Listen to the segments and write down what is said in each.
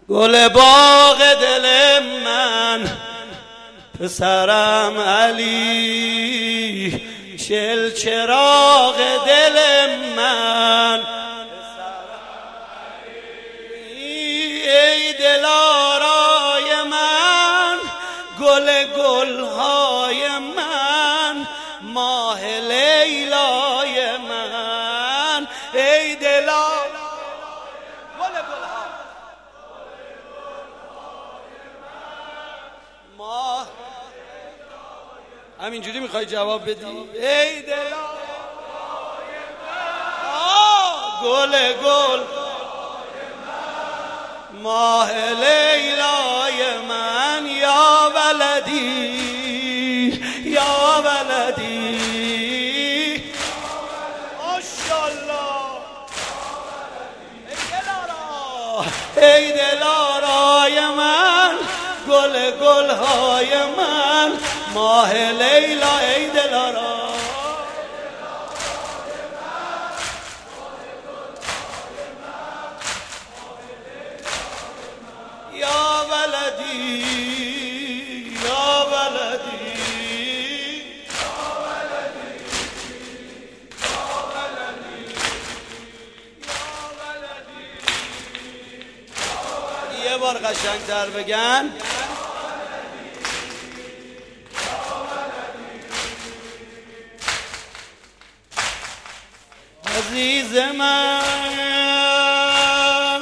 گل باغ دل من پسرم علی، چل چراغ دل من ای دلارای من، گل گلهای من، ماه لیلای من، ای دلار گل گلها ماه. همینجوری میخوای جواب بدی؟ ای دلارای من، گل گل ماه لیلای من، یا ولدی یا ولدی ماشاءالله. ای دلارای من، گل گلهای من، ماه لیلا، ای دلارا یا ولدی یا ولدی یا ولدی یا ولدی یا ولدی. یه بار قشنگ‌تر بگن. عزیز من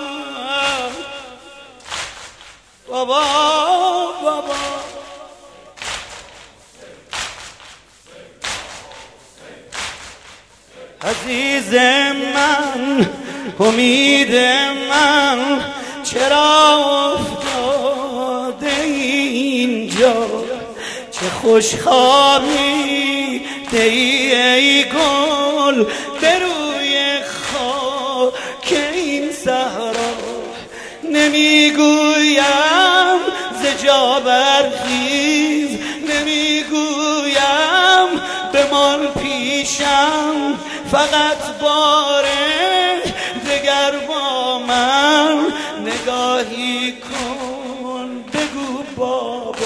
بابا بابا، عزیز من، امید من، چرا افتاده اینجا؟ چه خوشخوابی دی ای گل به روی خاک این صحرا. نمیگویم ز جا برخیز، نمیگویم بمان پیشم، فقط باره دگر با من نگاهی کن، بگو بابا.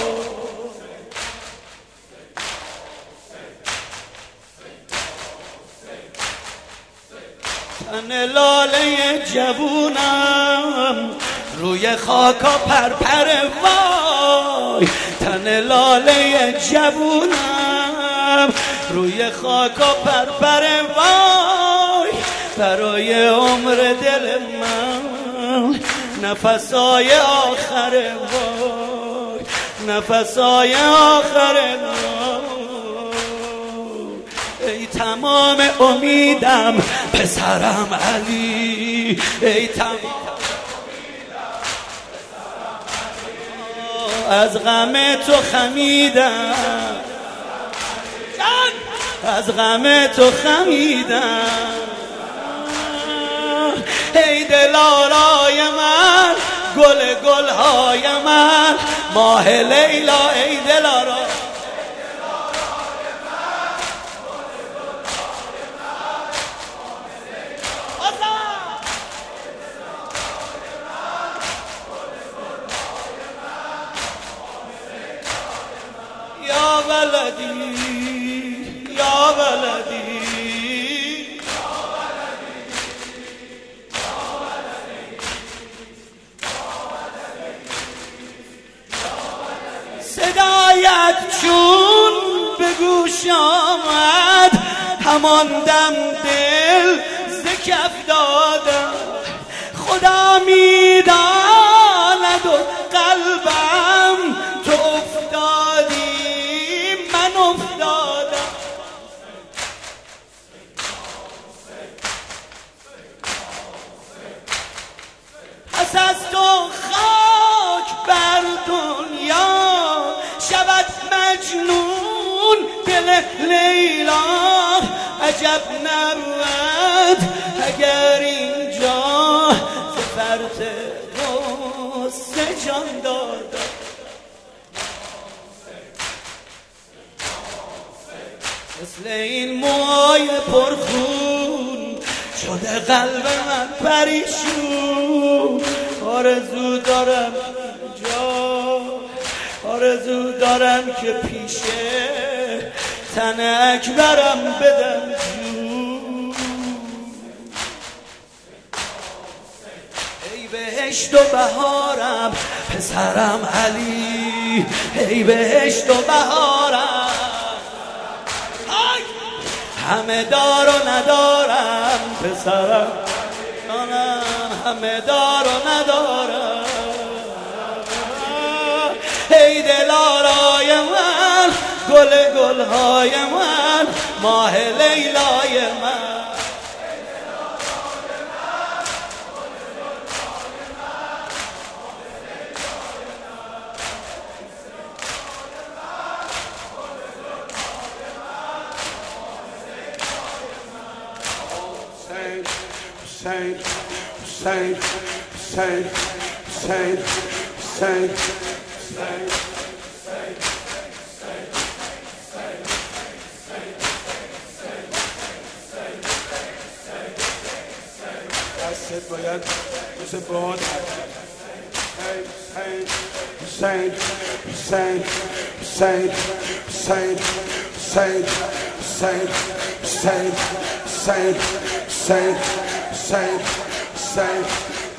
تن لاله جوونم روی خاکا پرپر وای، تن لاله جوونم روی خاکا پرپر وای، برای عمر دل من نفسای آخر وای، نفسای آخر وای. ای تمام امیدم پسرم علی، ای تمام از غم تو خمیدم، از غم تو خمیدم. ای دلارای من، گل گلهای من، ماه لیلا، ای دلارا یا ولدی یا ولدی صدایت چون به گوش آمد، همان دم دل ز کف دادم. خدا میداند و قلبم تو افتادی، من افتادم. پس از تو خاک بر دنیا شود مجنون دل لیلا. عجب نبود اگر اینجا ز فرط غصه جان دادم. مثل این موهای پرخون شده قلب من پریشون. آرزو دارم آرزو دارم که پیش تن اکبرم بدم جون. ای بهشت و بهارم پسرم علی، ای بهشت و بهارم همه دار و ندارم پسرم، همه دار و ندارم. ای دلارای من، گل گلهای من، ماه لیلای من. Hussein, Hussein, Hussein, Hussein, Hussein, Hussein. دستت باید روز باد Hussein, Hussein, Hussein, Hussein, Hussein, Hussein, Hussein, Hussein, Hussein, Hussein, Hussein, Hussein.